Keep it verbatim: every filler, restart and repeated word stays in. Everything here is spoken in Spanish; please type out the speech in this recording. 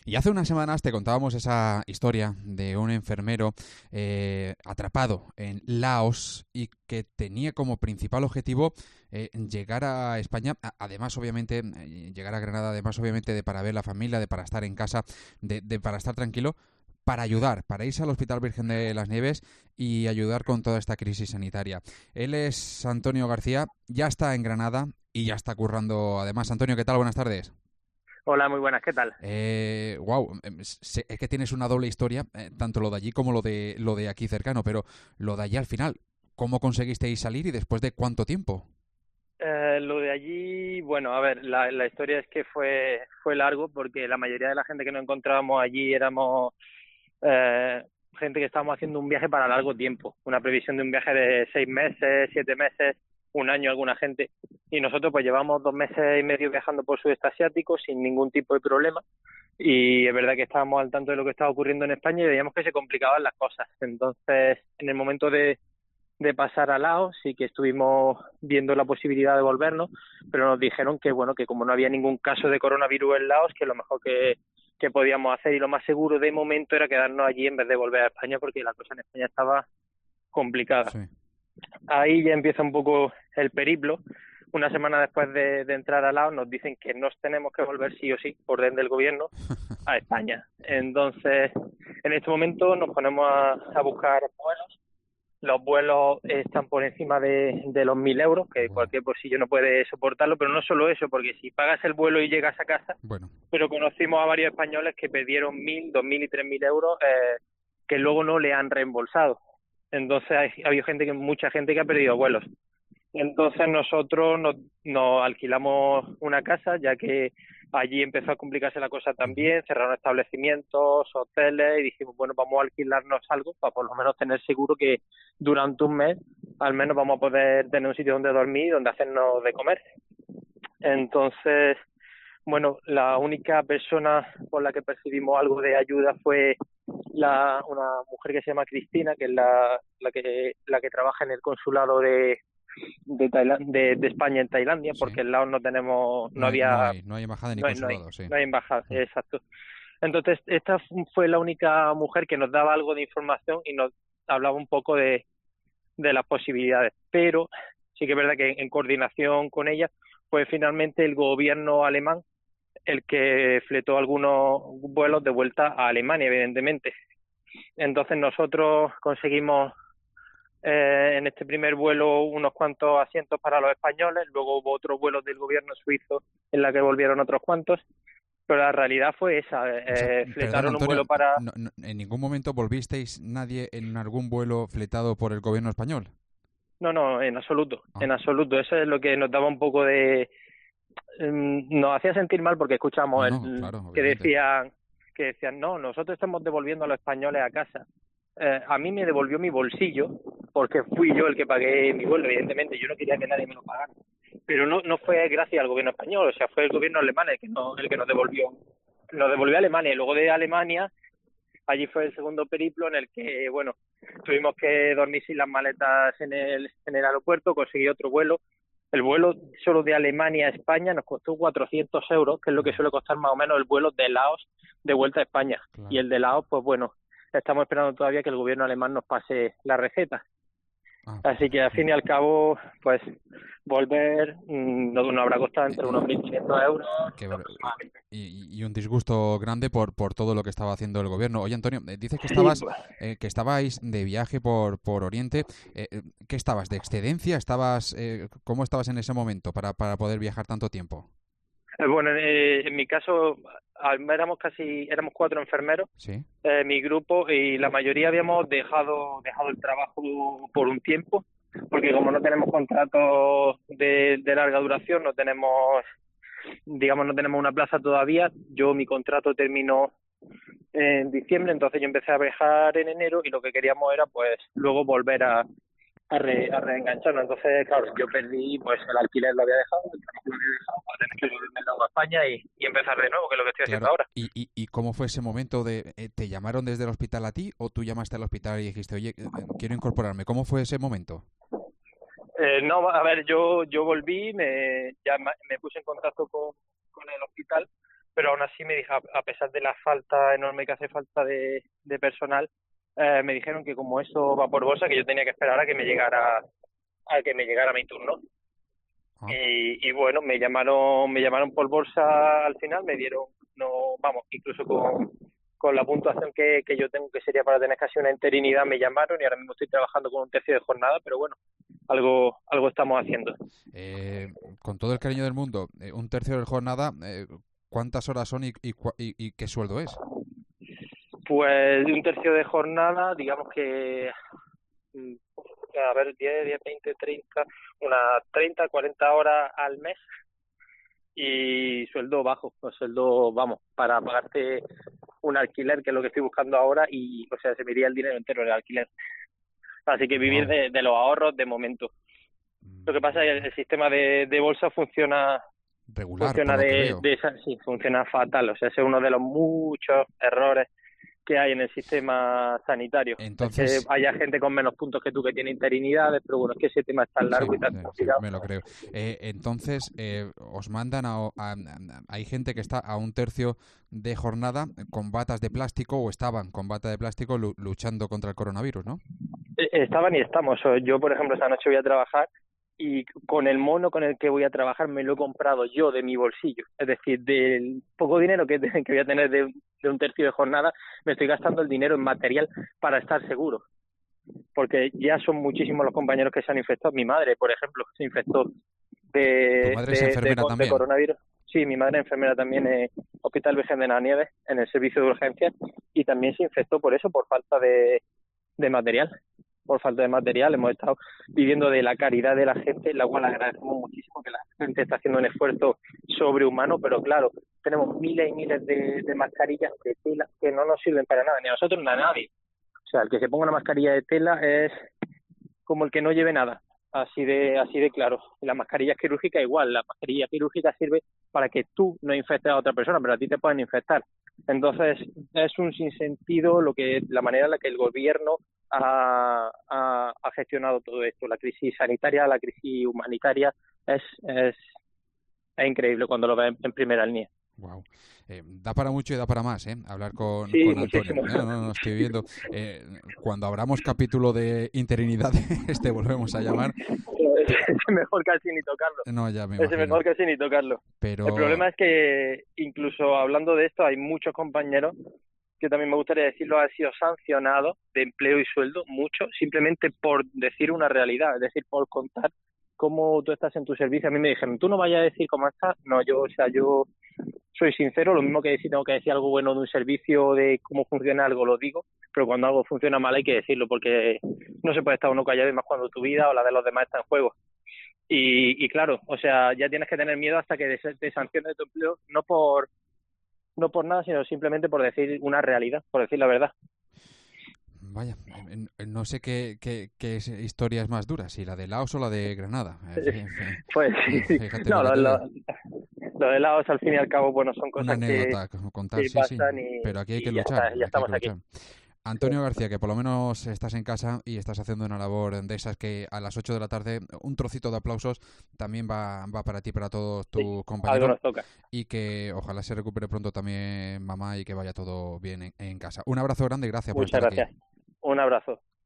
Y hace unas semanas te contábamos esa historia de un enfermero eh, atrapado en Laos y que tenía como principal objetivo eh, llegar a España, a, además obviamente, eh, llegar a Granada, además obviamente de para ver la familia, de para estar en casa, de, de para estar tranquilo, para ayudar, para irse al Hospital Virgen de las Nieves y ayudar con toda esta crisis sanitaria. Él es Antonio García, ya está en Granada y ya está currando. Además, Antonio, ¿qué tal? Buenas tardes. Hola, muy buenas, ¿qué tal? Eh, wow, es que tienes una doble historia, eh, tanto lo de allí como lo de lo de aquí cercano, pero lo de allí al final, ¿cómo conseguisteis salir y después de cuánto tiempo? Eh, lo de allí, bueno, a ver, la, la historia es que fue fue largo porque la mayoría de la gente que nos encontrábamos allí éramos eh, gente que estábamos haciendo un viaje para largo tiempo, una previsión de un viaje de seis meses, siete meses, un año alguna gente, y nosotros pues llevamos dos meses y medio viajando por sudeste asiático sin ningún tipo de problema, y es verdad que estábamos al tanto de lo que estaba ocurriendo en España y veíamos que se complicaban las cosas. Entonces, en el momento de de pasar a Laos, sí que estuvimos viendo la posibilidad de volvernos, pero nos dijeron que bueno, que como no había ningún caso de coronavirus en Laos, que lo mejor que, que podíamos hacer y lo más seguro de momento era quedarnos allí en vez de volver a España, porque la cosa en España estaba complicada. Sí. Ahí ya empieza un poco el periplo. Una semana después de, de entrar a Laos nos dicen que nos tenemos que volver sí o sí, por orden del gobierno, a España. Entonces, en este momento nos ponemos a, a buscar vuelos. Los vuelos están por encima de, de los mil euros, que Wow. cualquier bolsillo no puede soportarlo, pero no solo eso, porque si pagas el vuelo y llegas a casa, Bueno, pero conocimos a varios españoles que perdieron mil, dos mil y tres mil euros eh, que luego no le han reembolsado. Entonces hay, ha habido gente que, mucha gente que ha perdido vuelos. Entonces nosotros nos, nos alquilamos una casa, ya que allí empezó a complicarse la cosa uh-huh. también, cerraron establecimientos, hoteles, y dijimos, bueno, vamos a alquilarnos algo para por lo menos tener seguro que durante un mes al menos vamos a poder tener un sitio donde dormir y donde hacernos de comer. Entonces, bueno, la única persona por la que percibimos algo de ayuda fue la, una mujer que se llama Cristina, que es la, la que la que trabaja en el consulado de de, Tailand de, de España en Tailandia, Sí. porque en Laos no tenemos, No no hay, no había, hay, no hay embajada ni no hay, no hay, consulado, sí. no hay embajada, Mm. exacto. Entonces, esta fue la única mujer que nos daba algo de información y nos hablaba un poco de, de las posibilidades, pero sí que es verdad que en coordinación con ella fue finalmente el gobierno alemán el que fletó algunos vuelos de vuelta a Alemania, evidentemente. Entonces nosotros conseguimos eh, en este primer vuelo unos cuantos asientos para los españoles, luego hubo otros vuelos del gobierno suizo en la que volvieron otros cuantos, pero la realidad fue esa, O sea, eh, perdón, fletaron un Antonio, vuelo para... no- no- ¿en ningún momento volvisteis nadie en algún vuelo fletado por el gobierno español? No, no, en absoluto, Ah, en absoluto, eso es lo que nos daba un poco de... nos hacía sentir mal porque escuchamos no, no, el, claro, que obviamente. decían que decían no, nosotros estamos devolviendo a los españoles a casa. Eh, a mí me devolvió mi bolsillo porque fui yo el que pagué mi vuelo, evidentemente yo no quería que nadie me lo pagara, pero no no fue gracias al gobierno español, o sea, fue el gobierno alemán el que no, el que nos devolvió nos devolvió a Alemania, y luego de Alemania allí fue el segundo periplo en el que bueno, tuvimos que dormir sin las maletas en el en el aeropuerto, conseguí otro vuelo. El vuelo solo de Alemania a España nos costó cuatrocientos euros, que es lo que Wow, suele costar más o menos el vuelo de Laos de vuelta a España. Y claro. el de Laos, pues bueno, estamos esperando todavía que el gobierno alemán nos pase la receta. Ah, Así que al fin y al cabo, pues volver mmm, no nos habrá costado eh, entre eh, unos mil quinientos euros qué bar- aproximadamente. y, y un disgusto grande por, por todo lo que estaba haciendo el gobierno. Oye, Antonio, eh, dices que Sí, estabas, eh, que estabais de viaje por, por Oriente. Eh, eh, ¿qué estabas? ¿De excedencia? ¿Estabas, eh, cómo estabas en ese momento para, para poder viajar tanto tiempo? eh, bueno, eh, en mi caso al- éramos casi, éramos cuatro enfermeros, Sí. eh, mi grupo, y la mayoría habíamos dejado dejado el trabajo por un tiempo, porque como no tenemos contratos de, de larga duración, no tenemos, digamos, no tenemos una plaza todavía. Yo, mi contrato terminó en diciembre, entonces yo empecé a viajar en enero y lo que queríamos era pues luego volver a, a, re, a reengancharnos. Entonces, claro, yo perdí, pues el alquiler lo había dejado, el trabajo lo había dejado, para tener que volverme luego a España y, y empezar de nuevo, que es lo que estoy haciendo Claro. ahora. ¿Y, y, y cómo fue ese momento de, eh, te llamaron desde el hospital a ti o tú llamaste al hospital y dijiste, oye, eh, eh, quiero incorporarme? ¿Cómo fue ese momento? Eh, no, a ver, yo yo volví, me, ya me puse en contacto con, con el hospital, pero aún así me dijo, a pesar de la falta enorme que hace falta de, de personal, eh, me dijeron que como eso va por bolsa, que yo tenía que esperar a que me llegara, a que me llegara mi turno. Ah. Y, y bueno, me llamaron, me llamaron por bolsa al final, me dieron, no, vamos, incluso con, con la puntuación que, que yo tengo, que sería para tener casi una interinidad, me llamaron y ahora mismo estoy trabajando con un tercio de jornada, pero bueno, algo, algo estamos haciendo. Eh, con todo el cariño del mundo, eh, un tercio de jornada, eh, ¿cuántas horas son y, y, y, y qué sueldo es? Pues un tercio de jornada, digamos que, a ver, diez, diez, veinte, treinta, unas treinta, cuarenta horas al mes y sueldo bajo, o sueldo, vamos, para pagarte un alquiler, que es lo que estoy buscando ahora, y, o sea, se me iría el dinero entero en el alquiler. Así que vivir Wow. de, de los ahorros de momento. Lo que pasa es que el sistema de, de bolsa funciona Regular, funciona por lo que de, veo. de esa, sí, funciona fatal. O sea, ese es uno de los muchos errores que hay en el sistema sanitario. Entonces, Es que haya gente con menos puntos que tú que tiene interinidades, pero bueno, es que ese tema es tan sí, largo y tan sí, sí, complicado. me lo creo. Eh, entonces, eh, os mandan a, a- a- hay gente que está a un tercio de jornada con batas de plástico o estaban con bata de plástico lu- luchando contra el coronavirus, ¿no? Eh, Estaban y estamos. O yo, por ejemplo, esta noche voy a trabajar y con el mono con el que voy a trabajar me lo he comprado yo de mi bolsillo. Es decir, del poco dinero que, que voy a tener de, de un tercio de jornada, me estoy gastando el dinero en material para estar seguro. Porque ya son muchísimos los compañeros que se han infectado. Mi madre, por ejemplo, se infectó ¿Tu de, madre es de, de, enfermera de también? coronavirus. Sí, mi madre es enfermera también en Hospital Virgen de las Nieves, en el servicio de urgencias, y también se infectó por eso, por falta de, de material. Por falta de material, hemos estado viviendo de la caridad de la gente, la cual agradecemos muchísimo, que la gente está haciendo un esfuerzo sobrehumano, pero claro, tenemos miles y miles de, de mascarillas de tela que no nos sirven para nada, ni a nosotros ni a nadie. O sea, el que se ponga una mascarilla de tela es como el que no lleve nada, así de así de claro. Y la mascarilla quirúrgica igual, la mascarilla quirúrgica sirve para que tú no infectes a otra persona, pero a ti te pueden infectar. Entonces, es un sinsentido lo que la manera en la que el gobierno ha, ha, ha gestionado todo esto. La crisis sanitaria, la crisis humanitaria, es, es, es increíble cuando lo ves en primera línea. Wow. Eh, da para mucho y da para más, ¿eh? Hablar con, Sí, con Antonio. muchísimo. No, no, no, estoy viendo. Eh, cuando abramos capítulo de interinidad, este volvemos a llamar. Pe- Es mejor casi ni tocarlo. no, ya me Es imagino. mejor casi ni tocarlo. El Pero problema es que, incluso hablando de esto, hay muchos compañeros que también me gustaría decirlo, han sido sancionados de empleo y sueldo, muchos, simplemente por decir una realidad, es decir, por contar cómo tú estás en tu servicio. A mí me dijeron, tú no vayas a decir cómo estás. No, yo, o sea, yo soy sincero, lo mismo que si tengo que decir algo bueno de un servicio, de cómo funciona algo, lo digo, pero cuando algo funciona mal hay que decirlo, porque no se puede estar uno callado, y más cuando tu vida o la de los demás está en juego. Y, y claro, o sea, ya tienes que tener miedo hasta que te sanciones de tu empleo, no por no por nada, sino simplemente por decir una realidad, por decir la verdad. vaya, eh, eh, no sé qué, qué, qué es- historia es más dura, si la de Laos o la de Granada. Eh, fí- fí- Pues fí- sí, Fíjate no, lo que lo, te lo, digo. lo de Laos al fin y al cabo, bueno, son Una cosas que, anécdota como contar, que sí, sí, pasan y, pero aquí hay que y ya luchar, está, ya aquí hay estamos que aquí. luchar. Antonio García, que por lo menos estás en casa y estás haciendo una labor de esas que a las ocho de la tarde un trocito de aplausos también va, va para ti, para todos Sí, tus algo compañeros nos toca. y que ojalá se recupere pronto también mamá y que vaya todo bien en, en casa. Un abrazo grande y gracias por Muchas estar aquí. gracias. Un abrazo.